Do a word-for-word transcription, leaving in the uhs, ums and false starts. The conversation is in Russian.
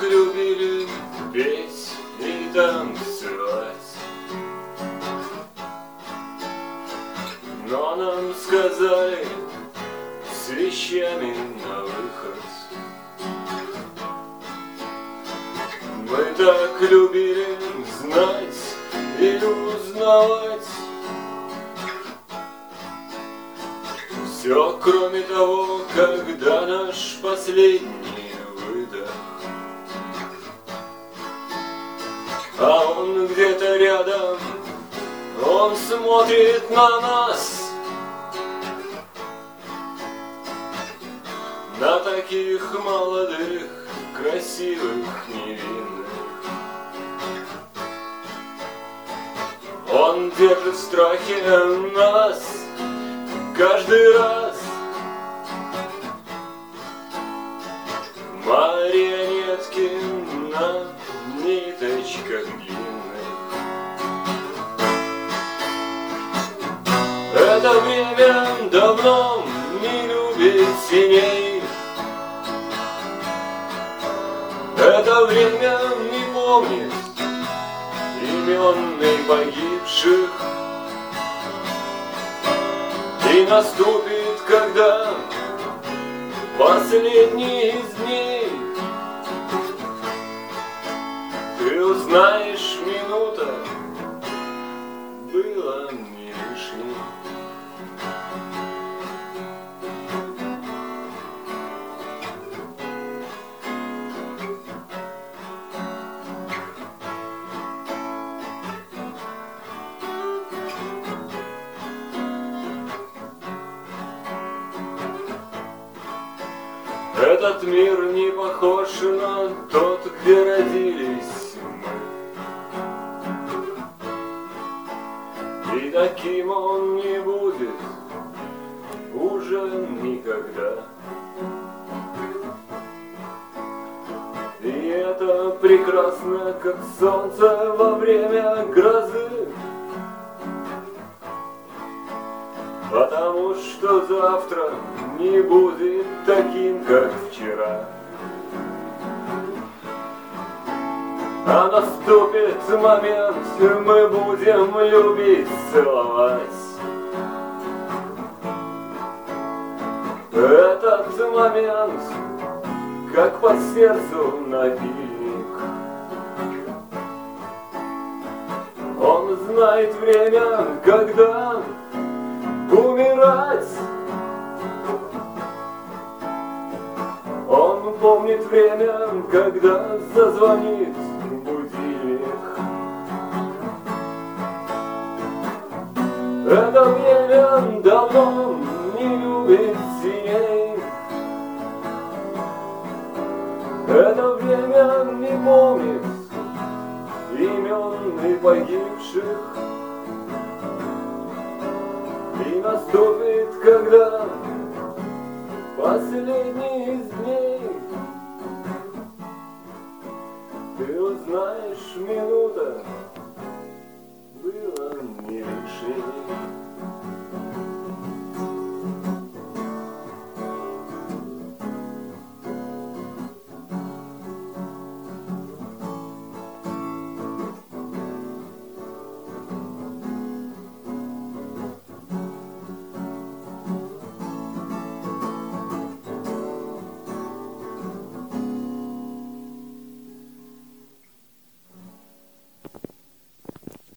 любили петь и танцевать, но нам сказали с вещами на выход. Мы так любили знать и узнавать все, кроме того, когда наш последний выдох, а он где-то рядом, он смотрит на нас, на таких молодых, красивых, невинных. Он держит в страхе нас каждый раз. Марионетки на ниточках длинных. Это время давно не любит теней. Это время не помнит имен и погибших. И наступит, когда последний из дней ты узнаешь, минута была не лишней. Этот мир не похож на тот, где родились мы, и таким он не будет уже никогда. И это прекрасно, как солнце во время грозы, потому что завтра не будет таким, как вчера. А наступит момент, мы будем любить, целовать. Этот момент, как по сердцу напильник. Он знает время, когда умирать. Он помнит время, когда зазвонит будильник. Это время давно не любит теней. Это время не помнит имен и погибших. И наступит, когда последний из дней ты узнаешь, минута была не лишней.